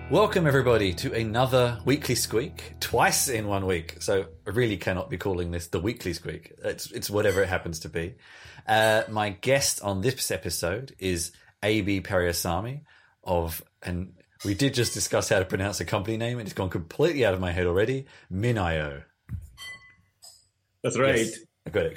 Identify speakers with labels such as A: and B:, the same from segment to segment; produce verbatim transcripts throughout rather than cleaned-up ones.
A: Welcome everybody to another Weekly Squeak, twice in one week. So I really cannot be calling this the Weekly Squeak. It's it's whatever it happens to be. Uh, my guest on this episode is A B Pariyasamy of, and we did just discuss how to pronounce a company name, and it's gone completely out of my head already. Min.io.
B: That's right.
A: Yes, I got it.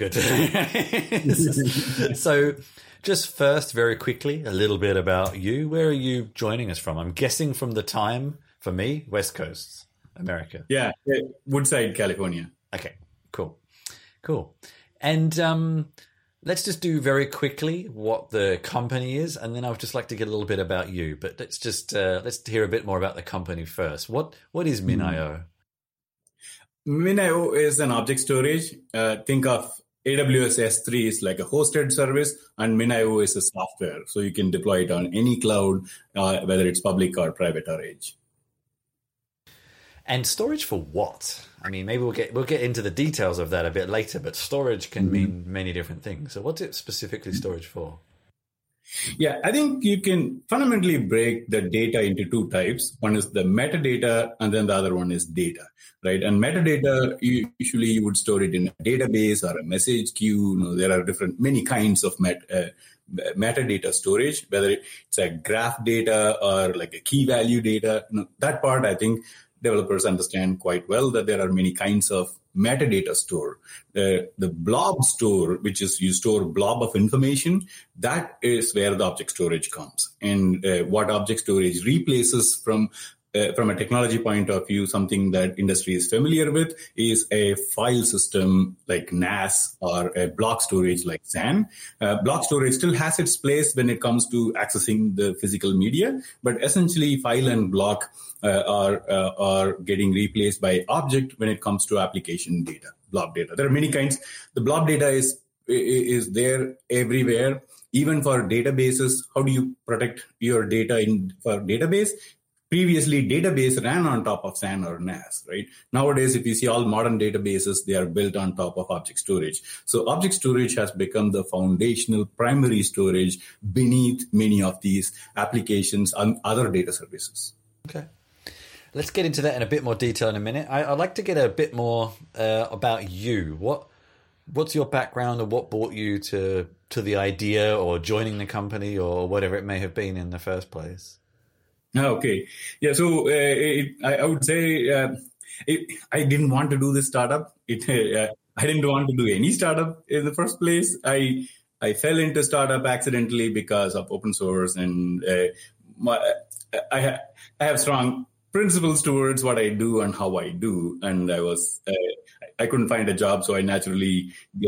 A: Good. So, just first, very quickly, a little bit about you. Where are you joining us from? I'm guessing from the time, for me, West Coast, America.
B: Yeah, Woodside, California.
A: Okay, cool. Cool. And um, let's just do very quickly what the company is, and then I would just like to get a little bit about you. But let's just uh, let's hear a bit more about the company first. What What is Min.io?
B: Min.io is an object storage. Uh, think of A W S S three is like a hosted service, and Min.io is a software. So you can deploy it on any cloud, uh, whether it's public or private or edge.
A: And storage for what? I mean, maybe we'll get we'll get into the details of that a bit later, but storage can mm-hmm. mean many different things. So what's it specifically storage for?
B: Yeah, I think you can fundamentally break the data into two types. One is the metadata, and then the other one is data, right? And metadata, you, usually you would store it in a database or a message queue. You know, there are different, many kinds of met, uh, metadata storage, whether it's a graph data or like a key value data. You know, that part, I think developers understand quite well, that there are many kinds of metadata store. Uh, the blob store, which is you store blob of information, that is where the object storage comes. And uh, what object storage replaces from uh, from a technology point of view, something that industry is familiar with, is a file system like N A S or a block storage like S A N. Uh, block storage still has its place when it comes to accessing the physical media, but essentially file and block Uh, are uh, are getting replaced by object when it comes to application data, blob data. There are many kinds. The blob data is is there everywhere, even for databases. How do you protect your data in for database? Previously, database ran on top of S A N or N A S, right? Nowadays, if you see all modern databases, they are built on top of object storage. So object storage has become the foundational primary storage beneath many of these applications and other data services.
A: Okay. Let's get into that in a bit more detail in a minute. I, I'd like to get a bit more uh, about you. What What's your background, or what brought you to to the idea or joining the company or whatever it may have been in the first place?
B: Okay. Yeah, so uh, it, I, I would say uh, it, I didn't want to do this startup. It, uh, I didn't want to do any startup in the first place. I I fell into startup accidentally because of open source, and uh, my, I, ha- I have strong principles towards what I do and how I do. And I was, uh, I couldn't find a job, so I naturally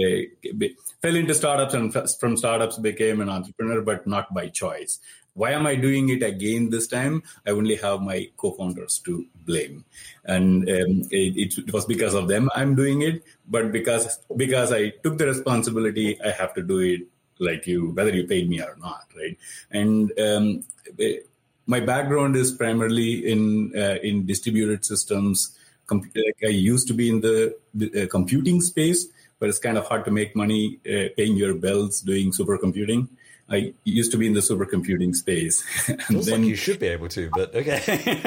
B: uh, fell into startups, and from startups became an entrepreneur, but not by choice. Why am I doing it again this time? I only have my co-founders to blame. And um, it, it was because of them I'm doing it, but because, because I took the responsibility, I have to do it like you, whether you paid me or not, right? And um, it, my background is primarily in uh, in distributed systems. Com- I used to be in the, the uh, computing space, but it's kind of hard to make money uh, paying your bills doing supercomputing. I used to be in the supercomputing space.
A: and Feels then, like you should be able to, but okay.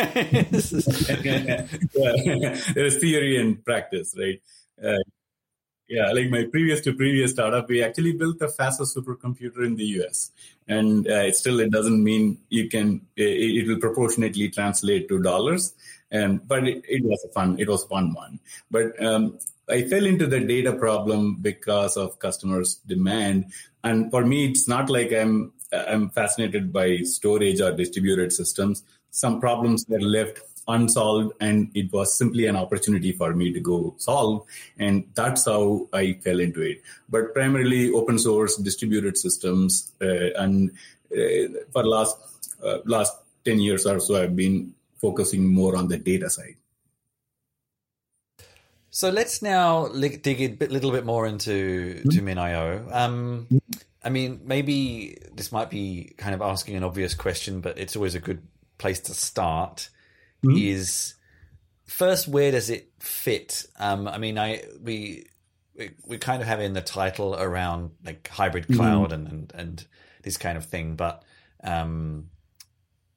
B: yeah, there's theory and practice, right? Uh, Yeah, like my previous to previous startup, we actually built the fastest supercomputer in the U S. And uh, it still, it doesn't mean you can, it, it will proportionately translate to dollars. And, but it, it was a fun, it was a fun one. But um, I fell into the data problem because of customers' demand. And for me, it's not like I'm, I'm fascinated by storage or distributed systems. Some problems were left unsolved, and it was simply an opportunity for me to go solve. And that's how I fell into it. But primarily open source distributed systems. Uh, and uh, for the last, uh, last ten years or so, I've been focusing more on the data side.
A: So let's now dig a bit, little bit more into mm-hmm. to Min.io. Um, I mean, maybe this might be kind of asking an obvious question, but it's always a good place to start. Mm-hmm. Is first, where does it fit? Um, I mean, I we, we we kind of have in the title around like hybrid cloud mm-hmm. and, and and this kind of thing, but um,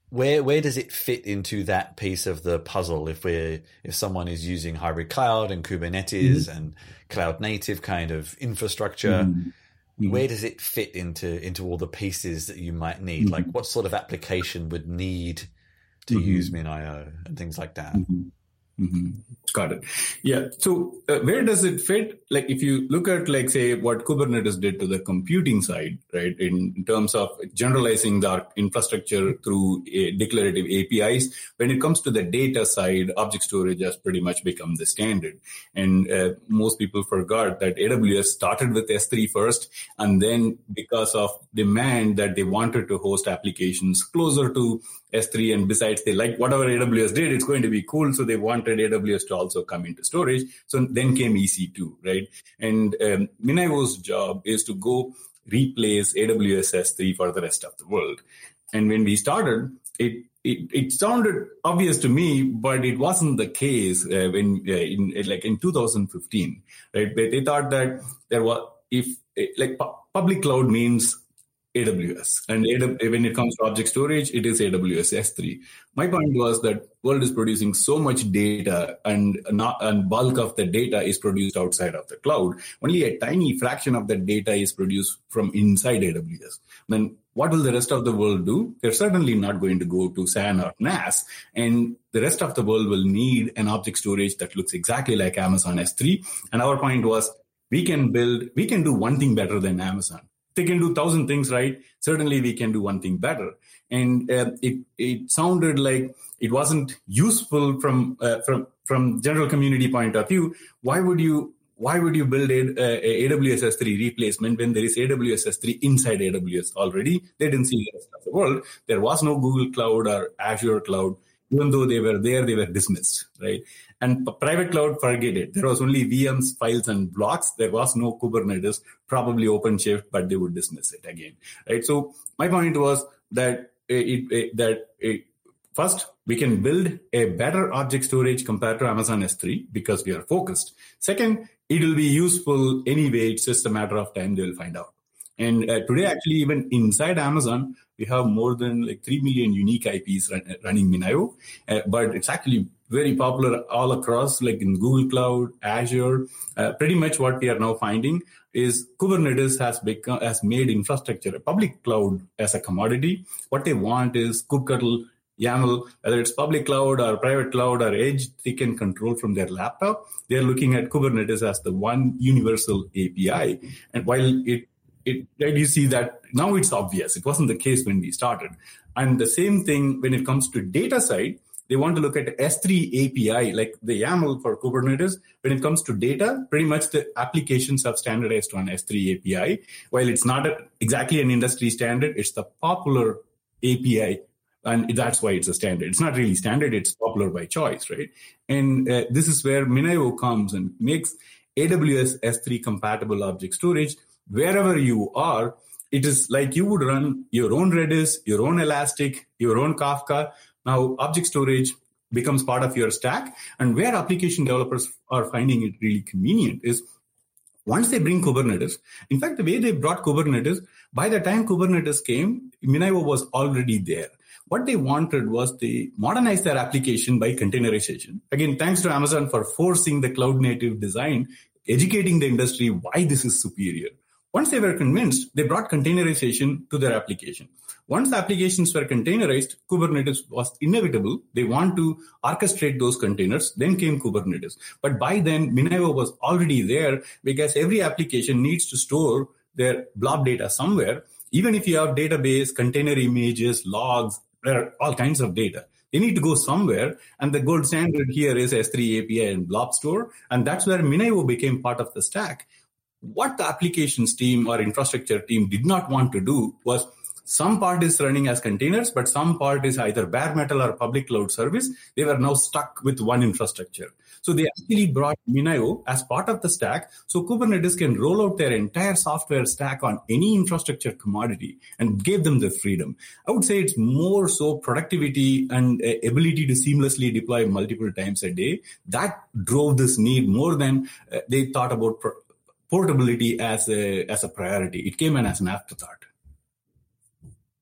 A: where where does it fit into that piece of the puzzle? If we're if someone is using hybrid cloud and Kubernetes mm-hmm. and cloud native kind of infrastructure, mm-hmm. Mm-hmm. where does it fit into into all the pieces that you might need? Mm-hmm. Like, what sort of application would need to mm-hmm. use MinIO and things like that?
B: Mm-hmm. Mm-hmm. Got it. Yeah. So uh, where does it fit? Like if you look at, like, say, what Kubernetes did to the computing side, right, in, in terms of generalizing the infrastructure through a declarative A P Is, when it comes to the data side, object storage has pretty much become the standard. And uh, most people forgot that A W S started with S three first, and then because of demand that they wanted to host applications closer to S three, and besides they like whatever A W S did, it's going to be cool, so they wanted A W S to also come into storage. So then came E C two, right? And um, MinIO's job is to go replace A W S S three for the rest of the world. And when we started, it it, it sounded obvious to me, but it wasn't the case uh, when uh, in like in two thousand fifteen, right? But they thought that there was if like pu- public cloud means A W S, and when it comes to object storage, it is A W S S three. My point was that world is producing so much data, and not and bulk of the data is produced outside of the cloud. Only a tiny fraction of the data is produced from inside A W S. Then what will the rest of the world do? They're certainly not going to go to S A N or N A S, and the rest of the world will need an object storage that looks exactly like Amazon S three. And our point was, we can build, we can do one thing better than Amazon. They can do thousand things right. Certainly, we can do one thing better. And uh, it it sounded like it wasn't useful from uh, from from general community point of view. Why would you why would you build a, a, a AWS S three replacement when there is A W S S three inside A W S already? They didn't see the rest of the world. There was no Google Cloud or Azure Cloud. Even though they were there, they were dismissed, right? And private cloud, forget it. There was only V Ms, files, and blocks. There was no Kubernetes, probably OpenShift, but they would dismiss it again, right? So my point was that it, it, that it, first, we can build a better object storage compared to Amazon S three because we are focused. Second, it will be useful anyway. It's just a matter of time they will find out. And uh, today, actually, even inside Amazon, we have more than like three million unique I Ps run, running MinIO. Uh, but it's actually very popular all across, like in Google Cloud, Azure. Uh, pretty much what we are now finding is Kubernetes has become has made infrastructure, a public cloud, as a commodity. What they want is kubectl, YAML, whether it's public cloud or private cloud or edge, they can control from their laptop. They're looking at Kubernetes as the one universal A P I. And while it It, right, you see that now it's obvious. It wasn't the case when we started. And the same thing when it comes to data side, they want to look at S three A P I, like the YAML for Kubernetes. When it comes to data, pretty much the applications have standardized on S three A P I. While it's not a, exactly an industry standard, it's the popular A P I. And that's why it's a standard. It's not really standard. It's popular by choice, right? And uh, this is where MinIO comes and makes A W S S three compatible object storage. Wherever you are, it is like you would run your own Redis, your own Elastic, your own Kafka. Now, object storage becomes part of your stack. And where application developers are finding it really convenient is once they bring Kubernetes. In fact, the way they brought Kubernetes, by the time Kubernetes came, MinIO was already there. What they wanted was they modernize their application by containerization. Again, thanks to Amazon for forcing the cloud native design, educating the industry why this is superior. Once they were convinced, they brought containerization to their application. Once the applications were containerized, Kubernetes was inevitable. They want to orchestrate those containers. Then came Kubernetes. But by then, MinIO was already there because every application needs to store their blob data somewhere. Even if you have database, container images, logs, there are all kinds of data. They need to go somewhere, and the gold standard here is S three A P I and blob store, and that's where MinIO became part of the stack. What the applications team or infrastructure team did not want to do was some part is running as containers, but some part is either bare metal or public cloud service. They were now stuck with one infrastructure. So they actually brought MinIO as part of the stack, so Kubernetes can roll out their entire software stack on any infrastructure commodity and gave them the freedom. I would say it's more so productivity and uh, ability to seamlessly deploy multiple times a day. That drove this need more than uh, they thought about pro- portability as a as a priority. It came in as an afterthought.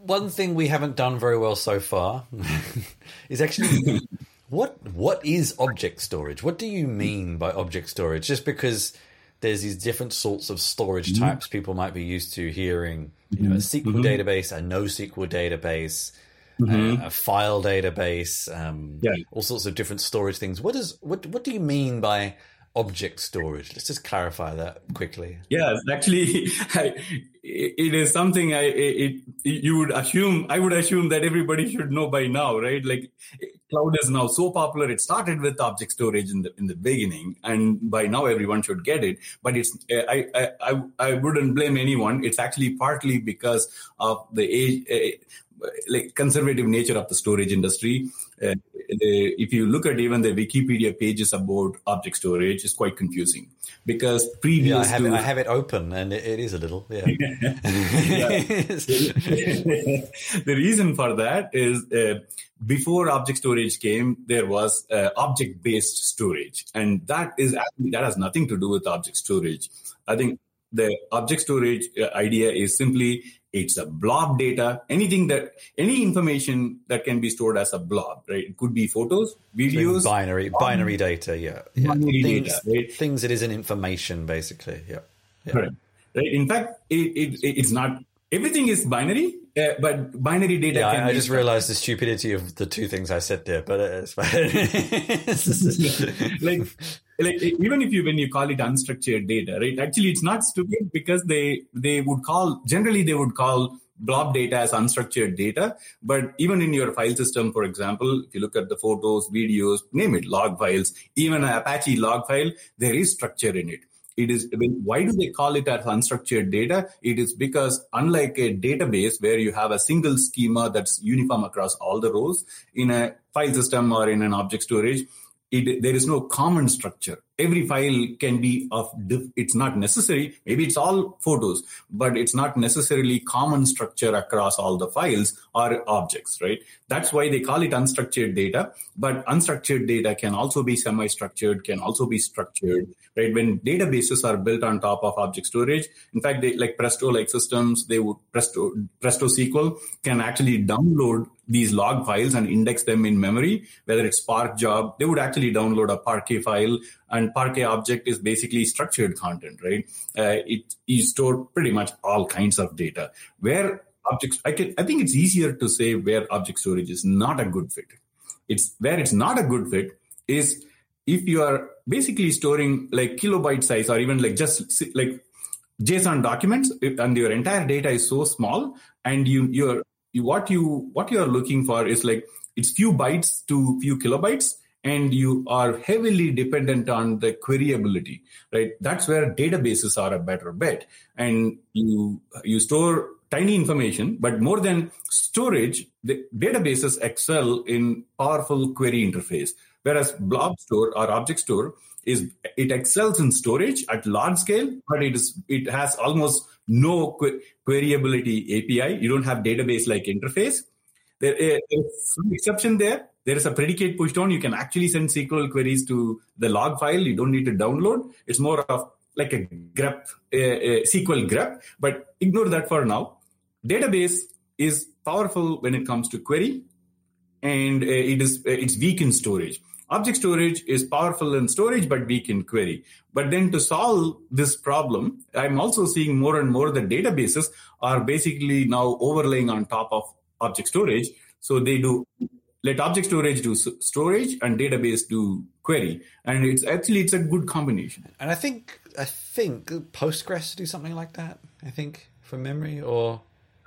A: one thing we haven't done very well so far is actually what what is object storage? What do you mean by object storage? Just because there's these different sorts of storage mm-hmm. types people might be used to hearing, you know, a S Q L mm-hmm. database, a NoSQL database, mm-hmm. a, a file database, um, yeah. all sorts of different storage things. What is what what do you mean by object storage? Let's just clarify that quickly.
B: Yes, actually, I, it is something I it, it you would assume I would assume that everybody should know by now, right? Like cloud is now so popular. It started with object storage in the in the beginning, and by now everyone should get it. But it's I I I, I wouldn't blame anyone. It's actually partly because of the age. Uh, like conservative nature of the storage industry. Uh, the, if you look at even the Wikipedia pages about object storage, it's quite confusing because previous
A: yeah, I have,
B: to...
A: it, I have it open and it, it is a little, yeah.
B: The reason for that is uh, before object storage came, there was uh, object-based storage, and that is actually, that has nothing to do with object storage. I think the object storage idea is simply it's a blob data, anything that, any information that can be stored as a blob, right? It could be photos, videos.
A: So binary, binary um, data, yeah. yeah.
B: Binary
A: things,
B: data, right?
A: Things that isn't information, basically, yeah. yeah.
B: Correct. Right. In fact, it, it, it's not, everything is binary, uh, but binary data
A: yeah,
B: can
A: I,
B: be...
A: I just realized the stupidity of the two things I said there, but it's fine.
B: like, like even if you when you call it unstructured data, right? Actually, it's not stupid because they they would call generally they would call blob data as unstructured data. But even in your file system, for example, if you look at the photos, videos, name it, log files, even an Apache log file, there is structure in it. It is, why do they call it as unstructured data? It is because unlike a database where you have a single schema that's uniform across all the rows, in a file system or in an object storage, it, there is no common structure. Every file can be of, it's not necessary, maybe it's all photos, but it's not necessarily common structure across all the files or objects, right? That's why they call it unstructured data, but unstructured data can also be semi-structured, can also be structured, right? When databases are built on top of object storage, in fact, they, like Presto-like systems, they would, Presto, Presto S Q L can actually download these log files and index them in memory, whether it's Spark job, they would actually download a Parquet file, and Parquet object is basically structured content, right? Uh, it you store pretty much all kinds of data. Where objects, I, can, I think it's easier to say where object storage is not a good fit. It's where it's not a good fit is if you are basically storing like kilobyte size or even like just like JSON documents, and your entire data is so small, and you you're you, what you what you are looking for is like it's few bytes to few kilobytes, and you are heavily dependent on the queryability, right? That's where databases are a better bet. And you you store tiny information, but more than storage, the databases excel in powerful query interface. Whereas blob store or object store is it excels in storage at large scale, but it is it has almost no que- queryability A P I. You don't have database-like interface. There is some exception there. There is a predicate push down. You can actually send S Q L queries to the log file. You don't need to download. It's more of like a grep, a, a S Q L grep, but ignore that for now. Database is powerful when it comes to query, and uh, it is uh, it's weak in storage. Object storage is powerful in storage, but weak in query. But then to solve this problem, I'm also seeing more and more that databases are basically now overlaying on top of object storage. So they do let object storage do storage and database do query, and it's actually it's a good combination.
A: And I think I think Postgres do something like that. I think from memory, or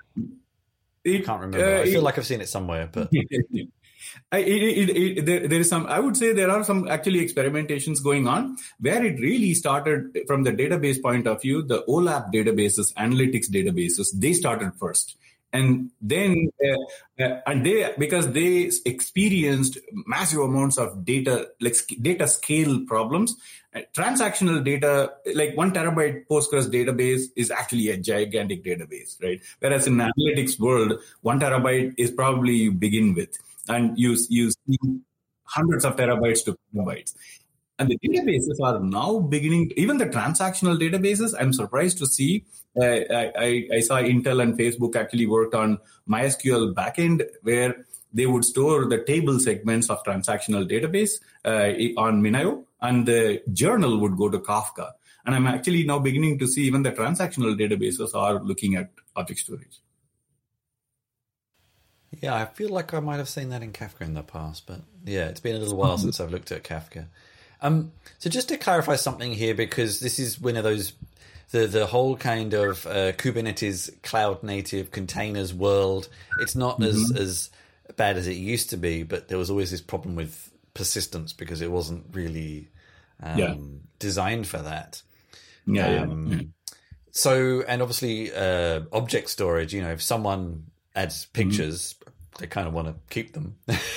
B: it,
A: I can't remember. Uh, I feel it, like I've seen it somewhere, but.
B: I, it, it, it, there, there is some, I would say there are some actually experimentations going on where it really started from the database point of view. The OLAP databases, analytics databases, they started first. And then, uh, uh, and they, because they experienced massive amounts of data, like data scale problems, uh, transactional data, like one terabyte Postgres database is actually a gigantic database, right? Whereas in the analytics world, one terabyte is probably you begin with. And you, you see hundreds of terabytes to kilobytes. And the databases are now beginning, even the transactional databases, I'm surprised to see. Uh, I, I saw Intel and Facebook actually worked on MySQL backend where they would store the table segments of transactional database uh, on MinIO, and the journal would go to Kafka. And I'm actually now beginning to see even the transactional databases are looking at object storage.
A: Yeah, I feel like I might have seen that in Kafka in the past, but yeah, it's been a little while since I've looked at Kafka. Um, so just to clarify something here, because this is one of those, the the whole kind of uh, Kubernetes cloud native containers world, it's not mm-hmm. as, as bad as it used to be, but there was always this problem with persistence because it wasn't really um, yeah. designed for that.
B: Yeah,
A: um,
B: yeah, yeah.
A: So, and obviously uh, object storage, you know, if someone adds pictures, mm-hmm. they kind of want to keep them.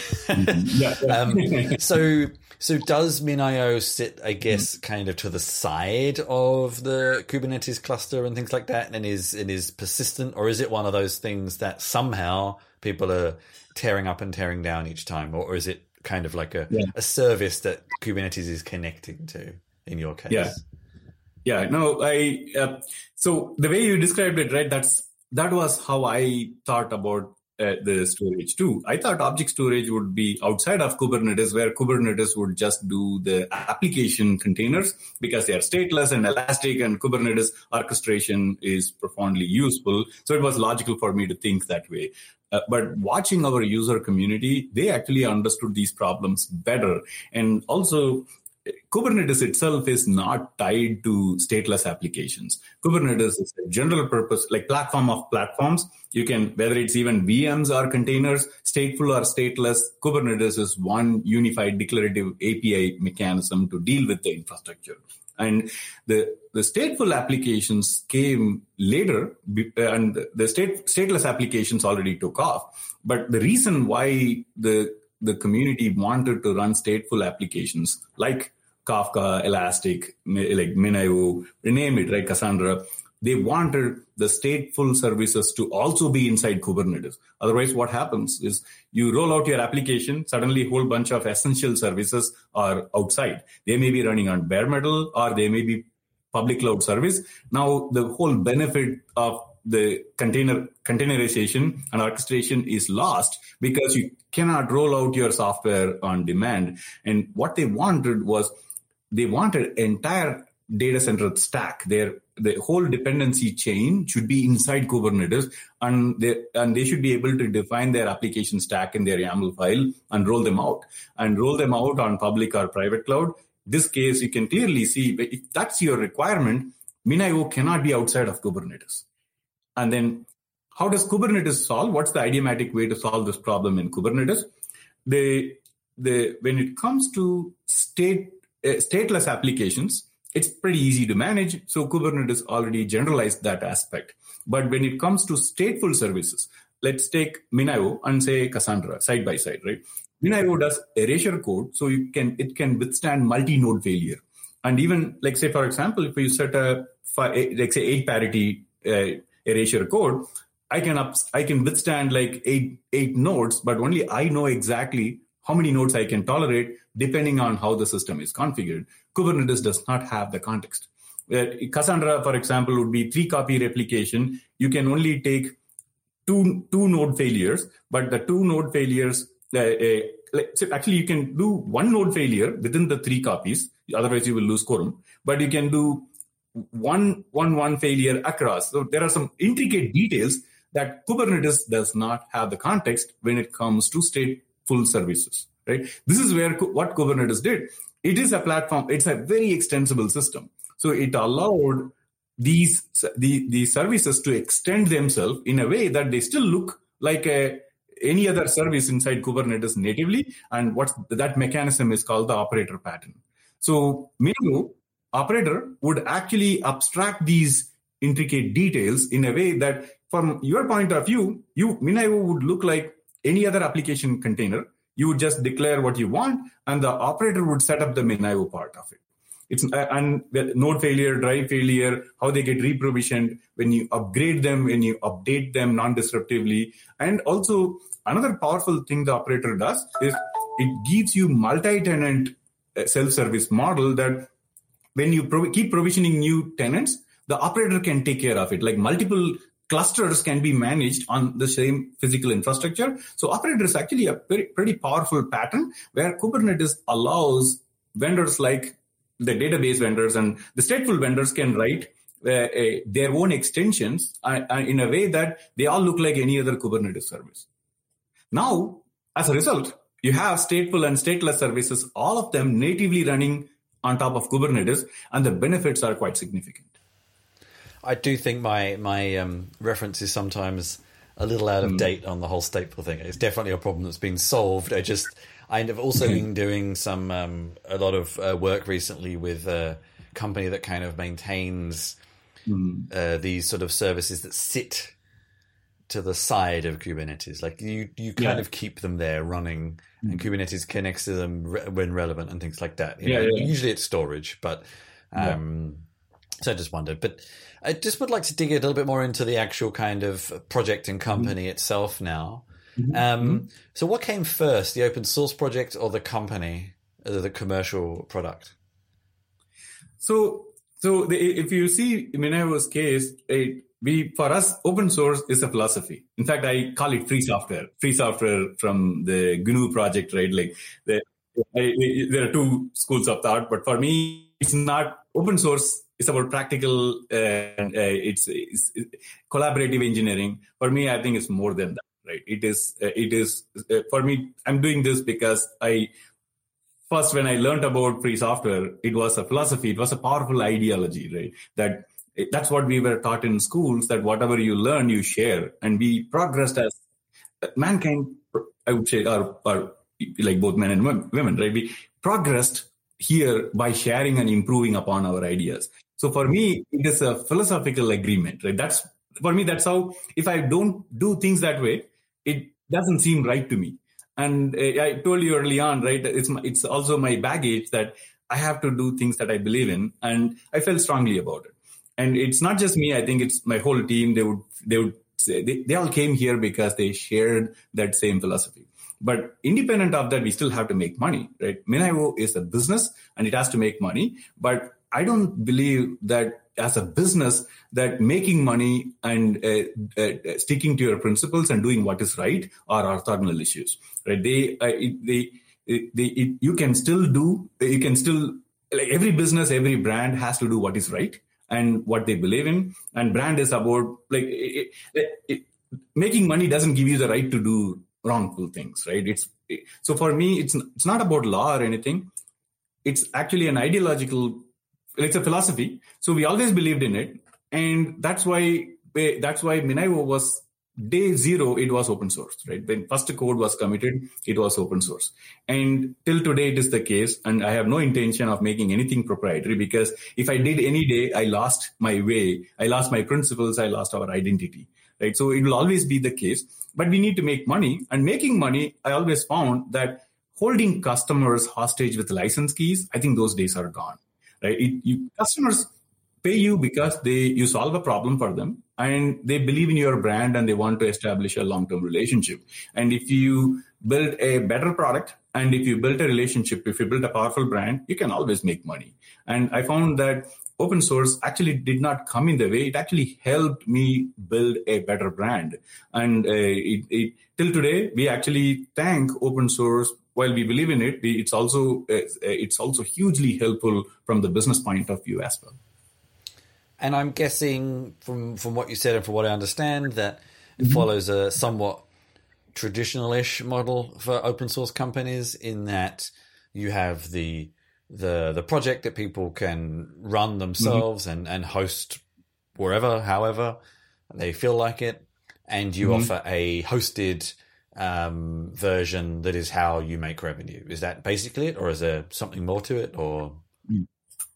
B: yeah, yeah.
A: um, so, so does MinIO sit, I guess, mm-hmm. kind of to the side of the Kubernetes cluster and things like that, and is it is persistent, or is it one of those things that somehow people are tearing up and tearing down each time, or, or is it kind of like a,
B: yeah.
A: a service that Kubernetes is connecting to in your case?
B: Yeah, yeah. No, I. Uh, so the way you described it, right? That's that was how I thought about uh, the storage too. I thought object storage would be outside of Kubernetes, where Kubernetes would just do the application containers because they are stateless and elastic, and Kubernetes orchestration is profoundly useful. So it was logical for me to think that way. Uh, but watching our user community, they actually understood these problems better. And also, Kubernetes itself is not tied to stateless applications. Kubernetes is a general purpose, like platform of platforms. You can, whether it's even V Ms or containers, stateful or stateless, Kubernetes is one unified declarative A P I mechanism to deal with the infrastructure. And the, the stateful applications came later, and the state, stateless applications already took off. But the reason why the the community wanted to run stateful applications like Kafka, Elastic, like MinIO, rename it, right, Cassandra, they wanted the stateful services to also be inside Kubernetes. Otherwise, what happens is you roll out your application, suddenly a whole bunch of essential services are outside. They may be running on bare metal, or they may be public cloud service. Now, the whole benefit of the container containerization and orchestration is lost because you cannot roll out your software on demand. And what they wanted was they wanted entire data center stack. Their the whole dependency chain should be inside Kubernetes, and they and they should be able to define their application stack in their YAML file and roll them out and roll them out on public or private cloud. This case, you can clearly see if that's your requirement, MinIO cannot be outside of Kubernetes. And then how does Kubernetes solve? What's the idiomatic way to solve this problem in Kubernetes? The, the, when it comes to state, uh, stateless applications, it's pretty easy to manage. So Kubernetes already generalized that aspect. But when it comes to stateful services, let's take MinIO and say Cassandra side by side, right? MinIO does erasure code, so you can it can withstand multi-node failure. And even like say, for example, if you set a like say eight parity uh, erasure code, I can up, I can withstand like eight eight nodes, but only I know exactly how many nodes I can tolerate depending on how the system is configured. Kubernetes does not have the context. Uh, Cassandra, for example, would be three copy replication. You can only take two two node failures, but the two node failures, uh, uh, so actually you can do one node failure within the three copies. Otherwise, you will lose quorum. But you can do one one one failure across. So there are some intricate details that Kubernetes does not have the context when it comes to stateful services. Right? This is where what Kubernetes did. It is a platform. It's a very extensible system. So it allowed these the, the services to extend themselves in a way that they still look like a, any other service inside Kubernetes natively. And what that mechanism is called the operator pattern. So MinIO operator would actually abstract these intricate details in a way that from your point of view, you MinIO would look like any other application container. You would just declare what you want, and the operator would set up the MinIO part of it. It's and node failure, drive failure, how they get reprovisioned, when you upgrade them, when you update them non-disruptively. And also another powerful thing the operator does is it gives you multi-tenant self-service model that when you pro- keep provisioning new tenants, the operator can take care of it. Like multiple clusters can be managed on the same physical infrastructure. So operator is actually a pretty, pretty powerful pattern where Kubernetes allows vendors like the database vendors and the stateful vendors can write uh, uh, their own extensions uh, uh, in a way that they all look like any other Kubernetes service. Now, as a result, you have stateful and stateless services, all of them natively running on top of Kubernetes, and the benefits are quite significant.
A: I do think my my um, reference is sometimes a little out of mm. date on the whole stateful thing. It's definitely a problem that's been solved. I just I've also mm-hmm. been doing some um, a lot of uh, work recently with a company that kind of maintains mm. uh, these sort of services that sit to the side of Kubernetes. Like you you kind yeah. of keep them there running, mm. and Kubernetes connects to them re- when relevant and things like that. You yeah, know, yeah, usually it's storage, but um, yeah. so I just wondered, but. I just would like to dig a little bit more into the actual kind of project and company mm-hmm. itself now. Mm-hmm. Um, so what came first, the open source project or the company, uh, the commercial product?
B: So so the, if you see Minervo's case, it, we for us, open source is a philosophy. In fact, I call it free software. Free software from the G N U project, right? Like the, I, there are two schools of thought, but for me, it's not open source. It's about practical, uh, uh, it's, it's collaborative engineering. For me, I think it's more than that, right? It is, uh, it is uh, for me, I'm doing this because I, first, when I learned about free software, it was a philosophy, it was a powerful ideology, right? That that's what we were taught in schools, that whatever you learn, you share. And we progressed as mankind, I would say, are, are like both men and women, right? We progressed here by sharing and improving upon our ideas. So for me, it is a philosophical agreement, right? That's for me, that's how, if I don't do things that way, it doesn't seem right to me. And I told you early on, right? It's my, it's also my baggage that I have to do things that I believe in, and I felt strongly about it. And it's not just me. I think it's my whole team. They would, they would say, they, they all came here because they shared that same philosophy. But independent of that, we still have to make money, right? Minervo is a business and it has to make money. But I don't believe that as a business that making money and uh, uh, sticking to your principles and doing what is right are orthogonal issues, right? They, uh, they, they, it, you can still do, you can still, like every business, every brand has to do what is right and what they believe in. And brand is about like it, it, it, making money doesn't give you the right to do wrongful things, right? It's it, so for me, it's it's not about law or anything. It's actually an ideological, it's a philosophy. So we always believed in it, and that's why that's why Minervo was day zero. It was open source, right? When first code was committed, it was open source, and till today it is the case. And I have no intention of making anything proprietary because if I did any day, I lost my way, I lost my principles, I lost our identity, right? So it will always be the case. But we need to make money, and making money, I always found that holding customers hostage with license keys, I think those days are gone, right? It, you, customers pay you because they you solve a problem for them, and they believe in your brand, and they want to establish a long-term relationship. And if you build a better product, and if you build a relationship, if you build a powerful brand, you can always make money. And I found that open source actually did not come in the way. It actually helped me build a better brand. And uh, it, it, till today, we actually thank open source. While we believe in it, we, it's also uh, it's also hugely helpful from the business point of view as well.
A: And I'm guessing from, from what you said and from what I understand that it
B: Mm-hmm.
A: follows a somewhat traditional-ish model for open source companies in that you have the the the project that people can run themselves mm-hmm. and, and host wherever, however they feel like it, and you mm-hmm. offer a hosted um, version that is how you make revenue. Is that basically it, or is there something more to it? Or
B: uh,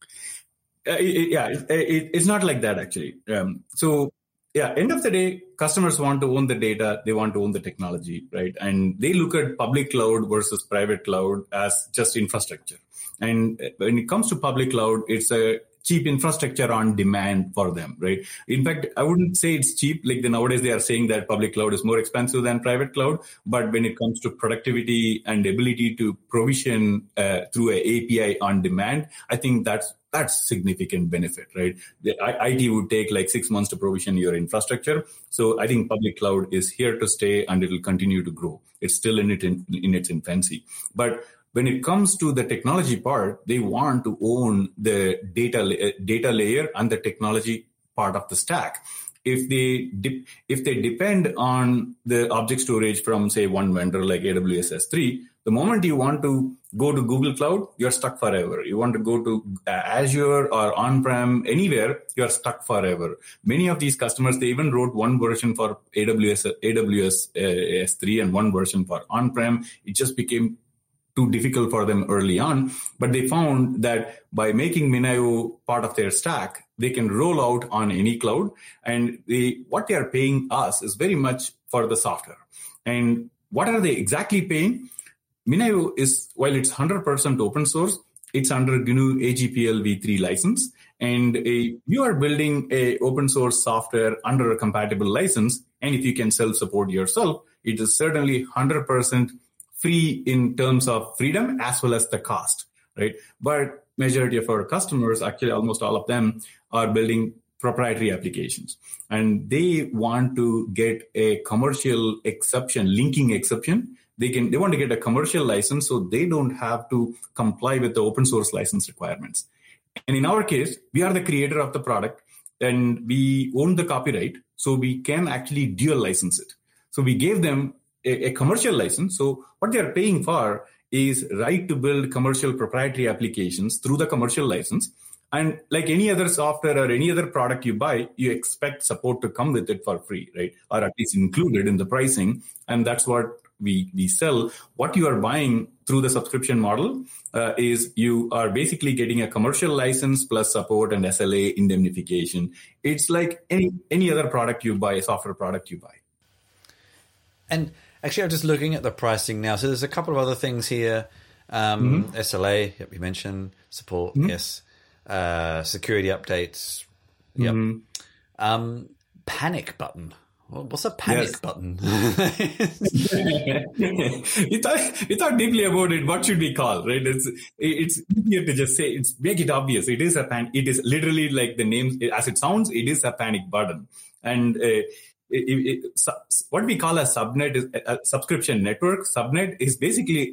B: it, yeah, it, it, it's not like that actually. Um, so yeah, end of the day, customers want to own the data, they want to own the technology, right? And they look at public cloud versus private cloud as just infrastructure. And when it comes to public cloud, it's a cheap infrastructure on demand for them, right? In fact, I wouldn't say it's cheap. Like the, nowadays they are saying that public cloud is more expensive than private cloud. But when it comes to productivity and ability to provision uh, through an A P I on demand, I think that's that's significant benefit, right? The I T would take like six months to provision your infrastructure. So I think public cloud is here to stay and it will continue to grow. It's still in it in, in its infancy. But when it comes to the technology part, they want to own the data data layer and the technology part of the stack. If they de- if they depend on the object storage from, say, one vendor like A W S S three, the moment you want to go to Google Cloud, you're stuck forever. You want to go to Azure or on-prem, anywhere, you're stuck forever. Many of these customers, they even wrote one version for A W S A W S S three and one version for on-prem. It just became too difficult for them early on. But they found that by making MinIO part of their stack, they can roll out on any cloud. And they, what they are paying us is very much for the software. And what are they exactly paying? MinIO is, while it's one hundred percent open source, it's under G N U A G P L v three license. And a, you are building a open source software under a compatible license. And if you can self-support yourself, it is certainly one hundred percent free in terms of freedom as well as the cost, right? But majority of our customers, actually almost all of them, are building proprietary applications. And they want to get a commercial exception, linking exception. They can they want to get a commercial license so they don't have to comply with the open source license requirements. And in our case, we are the creator of the product and we own the copyright, so we can actually dual license it. So we gave them a, a commercial license. So what they are paying for is right to build commercial proprietary applications through the commercial license. And like any other software or any other product you buy, you expect support to come with it for free, right? Or at least included in the pricing. And that's what we, we sell. What you are buying through the subscription model uh, is you are basically getting a commercial license plus support and S L A indemnification. It's like any, any other product you buy, a software product you buy.
A: And actually, I'm just looking at the pricing now. So there's a couple of other things here. Um, mm-hmm. S L A, yep, you mentioned. Support, mm-hmm. yes. Uh, security updates, yep. Mm-hmm. Um, panic button. What's a panic yes. button?
B: you, thought, you thought deeply about it. What should we call, right? It's it's easier to just say, it's make it obvious. It is a pan. It is literally like the name, as it sounds, it is a panic button. And uh, it, it, it, what we call a subnet is a subscription network. Subnet is basically,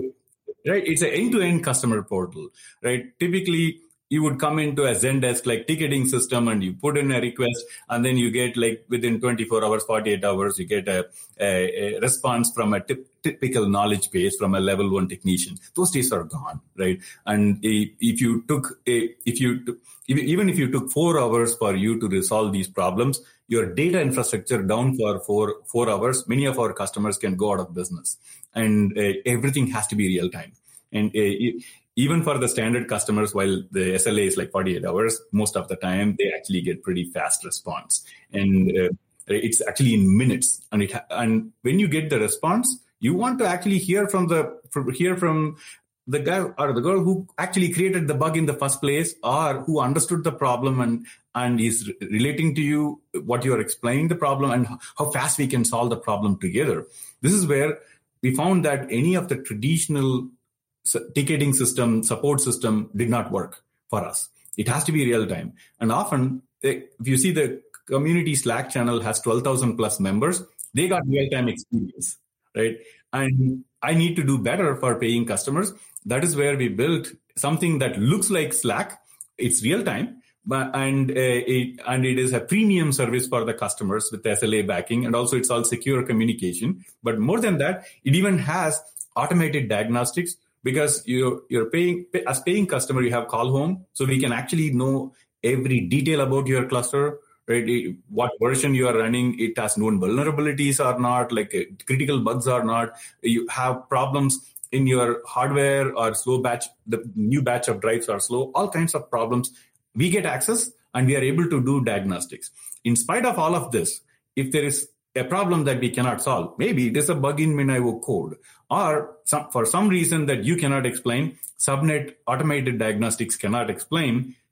B: right? It's an end-to-end customer portal, right? Typically, you would come into a Zendesk like ticketing system and you put in a request and then you get like within twenty-four hours, forty-eight hours, you get a, a, a response from a tip, typical knowledge base from a level one technician. Those days are gone, right? And if you took a, if you, took, even if you took four hours for you to resolve these problems, your data infrastructure down for four, four hours, many of our customers can go out of business and uh, everything has to be real time. And uh, even for the standard customers, while the S L A is like forty-eight hours, most of the time they actually get pretty fast response. And uh, it's actually in minutes. And it ha- and when you get the response, you want to actually hear from the from, hear from the guy or the girl who actually created the bug in the first place, or who understood the problem and and is re- relating to you what you are explaining the problem and how fast we can solve the problem together. This is where we found that any of the traditional ticketing system, support system did not work for us. It has to be real time. And often, if you see the community Slack channel has twelve thousand plus members, they got real time experience, right? And I need to do better for paying customers. That is where we built something that looks like Slack. It's real time, but and uh, it and it is a premium service for the customers with S L A backing, and also it's all secure communication. But more than that, it even has automated diagnostics. Because you're, you're paying, as paying customer, you have call home. So we can actually know every detail about your cluster, right? What version you are running, it has known vulnerabilities or not, like uh, critical bugs or not. You have problems in your hardware or slow batch, the new batch of drives are slow, all kinds of problems. We get access and we are able to do diagnostics. In spite of all of this, if there is a problem that we cannot solve, maybe it is a bug in MinIO code, or some, for some reason that you cannot explain, subnet automated diagnostics cannot explain,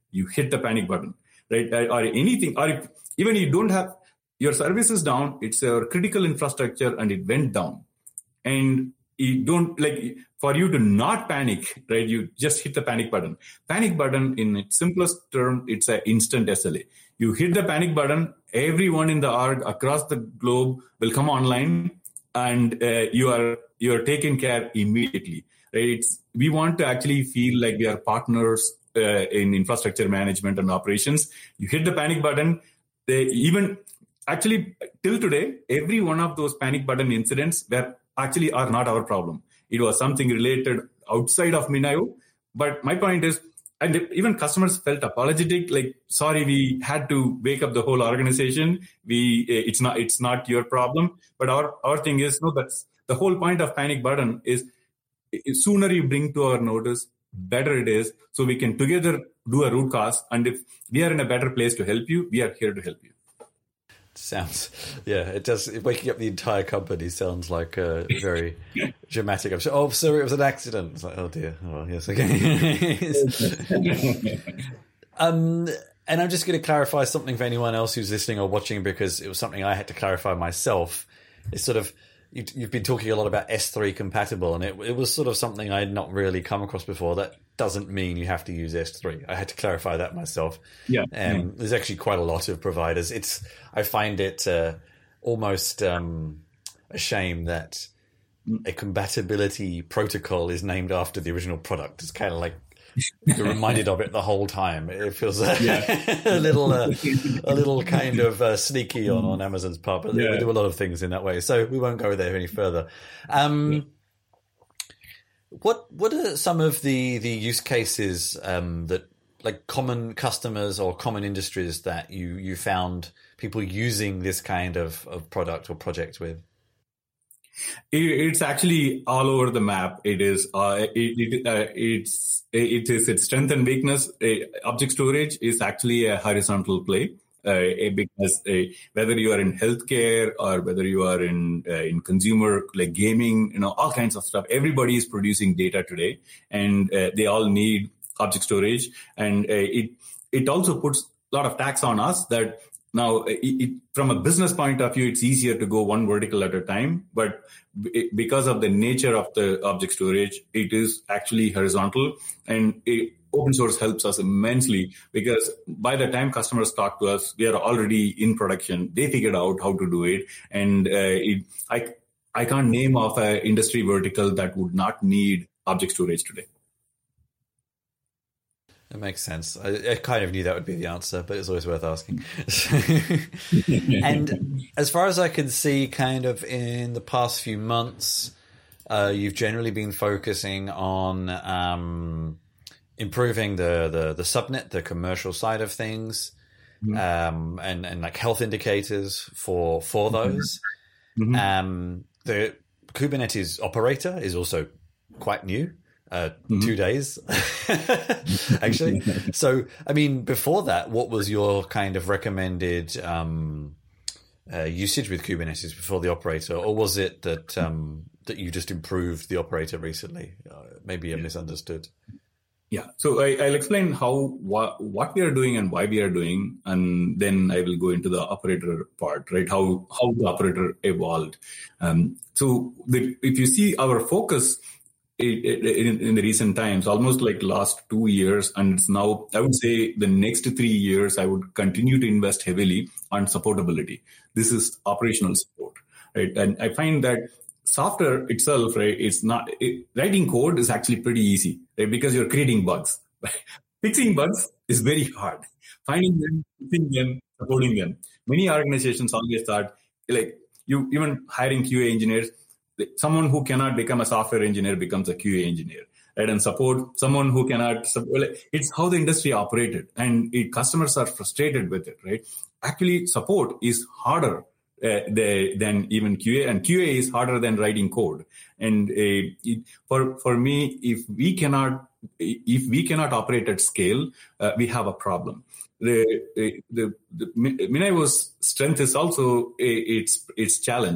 B: you hit the panic button, right? Or anything, or if, even you don't have, your service is down, it's a critical infrastructure and it went down. And you don't, like, for you to not panic, right? You just hit the panic button. Panic button, in its simplest term, it's an instant S L A. You hit the panic button, everyone in the org across the globe will come online, and uh, you are you are taken care immediately, right? It's, we want to actually feel like we are partners uh, in infrastructure management and operations. You hit the panic button, they even actually till today, every one of those panic button incidents were actually are not our problem. It was something related outside of Minayo. But my point is, and even customers felt apologetic, like, sorry, we had to wake up the whole organization. We, it's not, it's not your problem. But our, our thing is, no, that's the whole point of panic button is, is sooner you bring to our notice, better it is. So we can together do a root cause. And if we are in a better place to help you, we are here to help you.
A: Sounds, yeah, it does. Waking up the entire company sounds like a very dramatic. I'm sure, oh, sorry, it was an accident. It's like, oh dear. Oh, yes, okay. um, and I'm just going to clarify something for anyone else who's listening or watching, because it was something I had to clarify myself. It's sort of, you, you've been talking a lot about S three compatible, and it, it was sort of something I had not really come across before. That doesn't mean you have to use S three. I had to clarify that myself.
B: Yeah.
A: Um, yeah. There's actually quite a lot of providers. It's, I find it uh, almost um, a shame that a compatibility protocol is named after the original product. It's kind of like you're reminded of it the whole time. It feels uh, yeah. a little, uh, a little kind of uh, sneaky on, on Amazon's part, but yeah. they do a lot of things in that way. So we won't go there any further. Um, yeah. What what are some of the, the use cases um, that, like, common customers or common industries that you, you found people using this kind of, of product or project with?
B: It's actually all over the map. It is, uh, it, it, uh, it's, it is its strength and weakness. Uh, object storage is actually a horizontal play. Uh, because uh, whether you are in healthcare or whether you are in uh, in consumer, like gaming, you know, all kinds of stuff, everybody is producing data today, and uh, they all need object storage. And uh, it it also puts a lot of tax on us that now, it, it, from a business point of view, it's easier to go one vertical at a time. But it, because of the nature of the object storage, it is actually horizontal, and it, open source helps us immensely, because by the time customers talk to us, we are already in production. They figured out how to do it. And uh, it, I, I can't name off an industry vertical that would not need object storage today.
A: It makes sense. I, I kind of knew that would be the answer, but it's always worth asking. And as far as I can see, kind of in the past few months, uh, you've generally been focusing on um, improving the, the, the subnet, the commercial side of things, mm-hmm. um, and, and like health indicators for, for those. Mm-hmm. Um, the Kubernetes operator is also quite new, uh, mm-hmm. two days, actually. So, I mean, before that, what was your kind of recommended um, uh, usage with Kubernetes before the operator? Or was it that um, that you just improved the operator recently? Uh, maybe I yeah. misunderstood.
B: Yeah, so I, I'll explain how wh- what we are doing and why we are doing, and then I will go into the operator part, right? How how the operator evolved. Um, so the, if you see our focus in, in, in the recent times, almost like last two years, and it's now, I would say the next three years, I would continue to invest heavily on supportability. This is operational support, right? And I find that software itself, right, it's not, it, writing code is actually pretty easy, right, because you're creating bugs. Fixing bugs is very hard. Finding them, fixing them, supporting them. Many organizations always thought, like, you even hiring Q A engineers, someone who cannot become a software engineer becomes a Q A engineer, right? And support someone who cannot, it's how the industry operated, and it, customers are frustrated with it, right? Actually, support is harder Uh, the, than even Q A, and Q A is harder than writing code. And uh, it, for for me, if we cannot if we cannot operate at scale, uh, we have a problem. The the, the, the Minayo's strength is also a, its its challenge.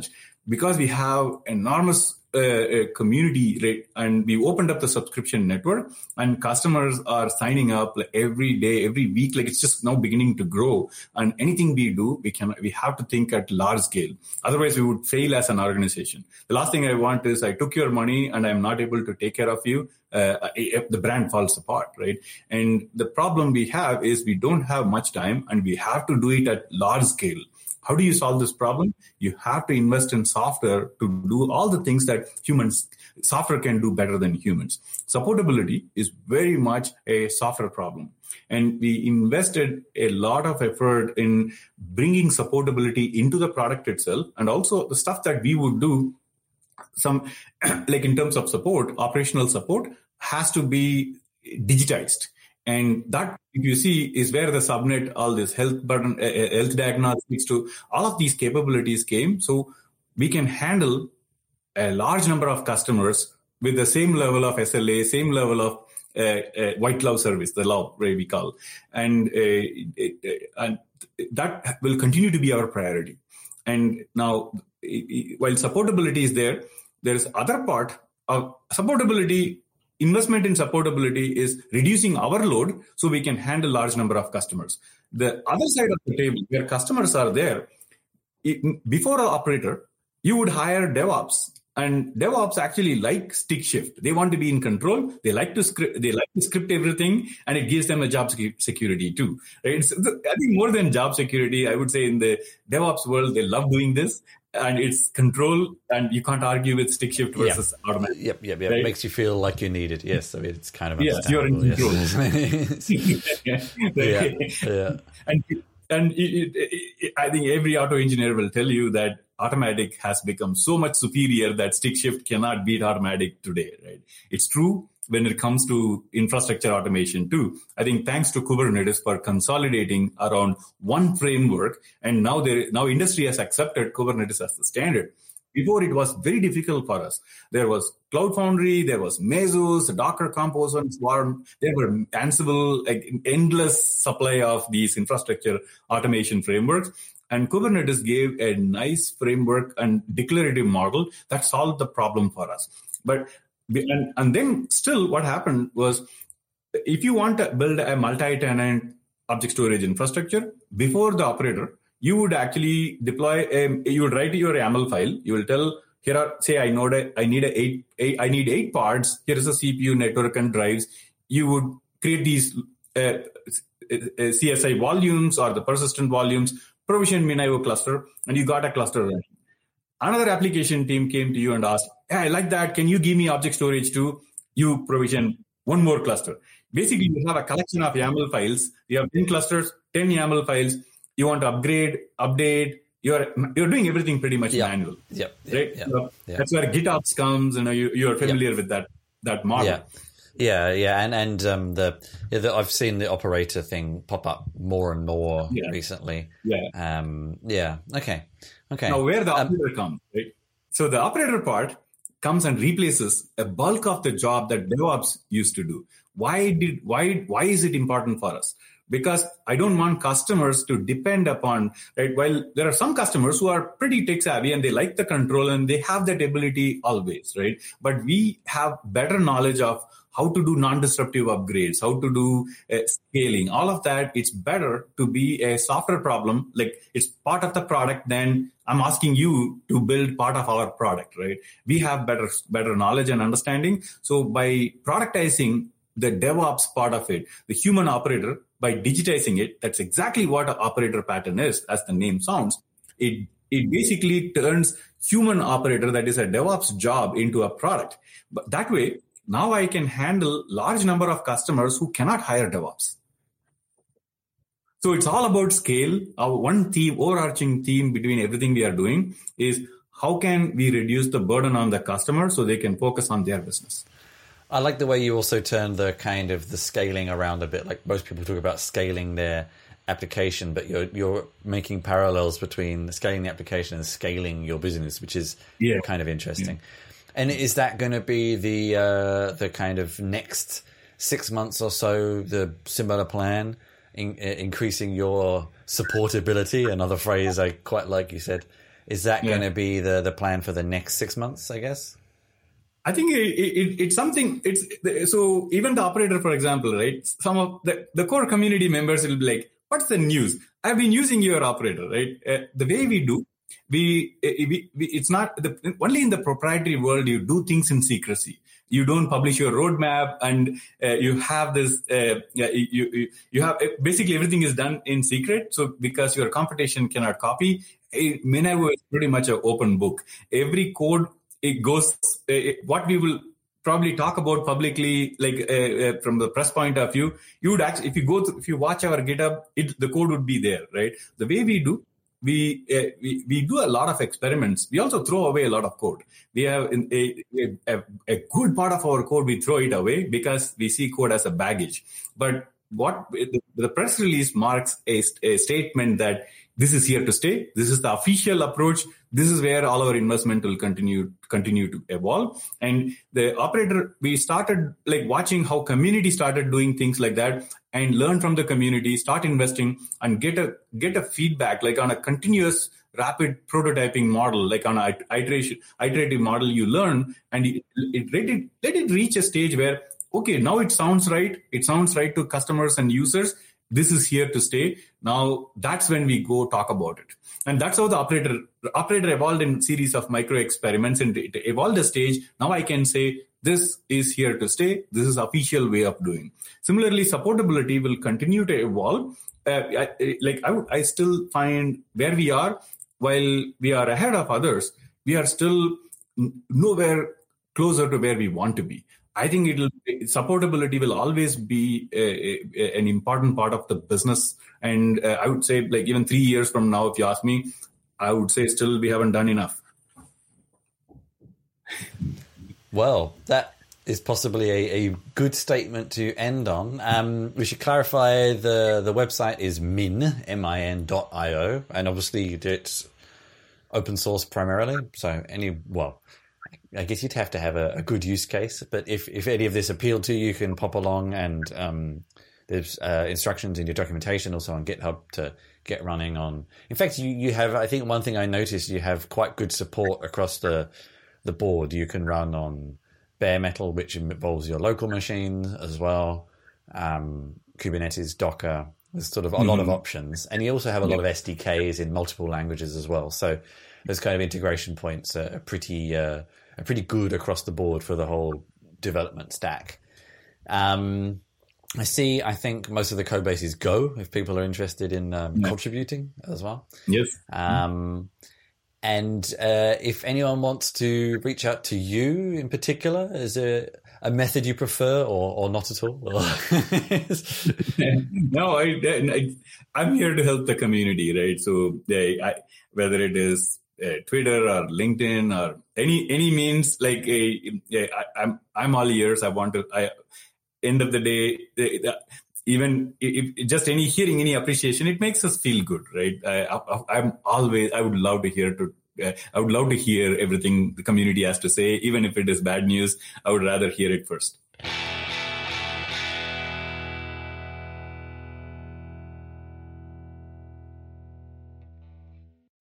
B: because we have enormous uh, uh, community rate, and we opened up the subscription network, and customers are signing up like every day, every week. Like it's just now beginning to grow. And anything we do, we can we have to think at large scale. Otherwise, we would fail as an organization. The last thing I want is I took your money and I'm not able to take care of you. Uh, the brand falls apart, right? And the problem we have is we don't have much time, and we have to do it at large scale. How do you solve this problem? You have to invest in software to do all the things that humans, software can do better than humans. Supportability is very much a software problem. And we invested a lot of effort in bringing supportability into the product itself, and also the stuff that we would do, some like in terms of support, operational support has to be digitized. And that, if you see, is where the subnet, all this health burden, uh, health diagnostics to all of these capabilities came. So we can handle a large number of customers with the same level of S L A, same level of uh, uh, white glove service, the law, right, we call. And, uh, and that will continue to be our priority. And now, while supportability is there, there is other part of supportability. Investment in supportability is reducing our load so we can handle large number of customers. The other side of the table, where customers are there, it, before an operator, you would hire DevOps, and DevOps actually like stick shift. They want to be in control. They like to script. They like to script everything, and it gives them a job security too. Right? So I think more than job security, I would say in the DevOps world, they love doing this. And it's control, and you can't argue with stick shift versus
A: yep.
B: automatic.
A: Yep, yep, yep. Right? It makes you feel like you need it. Yes, I mean, it's kind of
B: yes, you're in control.
A: Yes. yeah, yeah.
B: And and it, it, it, I think every auto engineer will tell you that automatic has become so much superior that stick shift cannot beat automatic today. Right? It's true when it comes to infrastructure automation too. I think thanks to Kubernetes for consolidating around one framework, and now there, now industry has accepted Kubernetes as the standard. Before, it was very difficult for us. There was Cloud Foundry, there was Mesos, Docker Compose, and Swarm. There were Ansible, like endless supply of these infrastructure automation frameworks. And Kubernetes gave a nice framework and declarative model that solved the problem for us. But And, and then still what happened was, if you want to build a multi-tenant object storage infrastructure, before the operator, you would actually deploy, a, you would write your YAML file. You will tell, here are, say I know that I need a eight, eight, I need eight parts. Here is a C P U, network, and drives. You would create these uh, C S I volumes or the persistent volumes, provision MinIO cluster, and you got a cluster running. Another application team came to you and asked, hey, I like that. Can you give me object storage too? You provision one more cluster. Basically, you have a collection of YAML files. You have ten clusters, ten YAML files. You want to upgrade, update. You're you're doing everything pretty much
A: yep.
B: manual.
A: Yep.
B: Right?
A: Yep.
B: So
A: yep.
B: That's where GitOps comes. You know, you, you're familiar yep. with that, that model.
A: Yeah. Yeah, yeah, and and um, the, yeah, the I've seen the operator thing pop up more and more
B: yeah.
A: recently.
B: Yeah,
A: um, yeah, okay, okay.
B: Now, where the
A: um,
B: operator comes, right? So the operator part comes and replaces a bulk of the job that DevOps used to do. Why did why why is it important for us? Because I don't want customers to depend upon, right? While there are some customers who are pretty tech savvy and they like the control and they have that ability always, right? But we have better knowledge of how to do non-disruptive upgrades, how to do uh, scaling, all of that. It's better to be a software problem, like it's part of the product, than I'm asking you to build part of our product, right? We have better, better knowledge and understanding. So by productizing the DevOps part of it, the human operator, by digitizing it, that's exactly what an operator pattern is, as the name sounds. It it basically turns human operator, that is a DevOps job, into a product. But that way, now I can handle large number of customers who cannot hire DevOps. So it's all about scale. Our one theme, overarching theme between everything we are doing is how can we reduce the burden on the customer so they can focus on their business.
A: I like the way you also turn the kind of the scaling around a bit. Like most people talk about scaling their application, but you're you're making parallels between scaling the application and scaling your business, which is yeah. kind of interesting. Yeah. And is that going to be the uh, the kind of next six months or so, the similar plan, in, uh, increasing your supportability? Another phrase I quite like, you said, Is that
B: yeah.
A: going to be the, the plan for the next six months, I guess?
B: I think it, it, it's something, it's so even the operator, for example, right? Some of the, the core community members will be like, what's the news? I've been using your operator, right? Uh, the way we do, we, we, we it's not the, only in the proprietary world, you do things in secrecy. You don't publish your roadmap, and uh, you have this, uh, you, you, you have basically everything is done in secret. So because your competition cannot copy, Minervo is pretty much an open book. Every code, it goes, uh, what we will probably talk about publicly, like uh, uh, from the press point of view, you would actually, if you go to, if you watch our GitHub, it, the code would be there, right? The way we do, we, uh, we we do a lot of experiments. We also throw away a lot of code. We have a, a, a good part of our code, we throw it away because we see code as a baggage. But what the, the press release marks a, a statement that this is here to stay. This is the official approach. This is where all our investment will continue continue to evolve. And the operator, we started like watching how community started doing things like that, and learn from the community, start investing, and get a get a feedback like on a continuous rapid prototyping model, like on an iteration iterative model. You learn, and it, it let it let it reach a stage where, okay, now it sounds right. It sounds right to customers and users. This is here to stay. Now that's when we go talk about it. And that's how the operator the operator evolved in series of micro experiments, and it evolved a stage. Now I can say this is here to stay. This is official way of doing. Similarly, supportability will continue to evolve. Uh, I, like I, would, I still find where we are, while we are ahead of others, we are still nowhere closer to where we want to be. I think it'll supportability will always be a, a, an important part of the business. And uh, I would say, like, even three years from now, if you ask me, I would say still we haven't done enough.
A: Well, that is possibly a, a good statement to end on. Um, we should clarify the, the website is min, M I N dot I O. And obviously it's open source primarily. So any, well, I guess you'd have to have a, a good use case, but if, if any of this appealed to you, you can pop along, and um, there's uh, instructions in your documentation also on GitHub to get running on. In fact, you, you have, I think one thing I noticed, you have quite good support across the the board. You can run on bare metal, which involves your local machine as well, um, Kubernetes, Docker. There's sort of a mm-hmm. lot of options, and you also have a yeah. lot of S D Ks in multiple languages as well. So those kind of integration points are pretty uh, are pretty good across the board for the whole development stack. Um, I see, I think most of the code base is Go, if people are interested in um, yeah. contributing as well.
B: Yes.
A: Um, and uh, if anyone wants to reach out to you in particular, is there a method you prefer, or, or not at all?
B: No, I, I, I'm here to help the community, right? So they, I, whether it is Uh, Twitter or LinkedIn or any any means, like a, a, I, I'm I'm all ears. I want to. I end of the day, the, the, even if just any hearing any appreciation, it makes us feel good, right? I, I, I'm always. I would love to hear to. Uh, I would love to hear everything the community has to say, even if it is bad news. I would rather hear it first.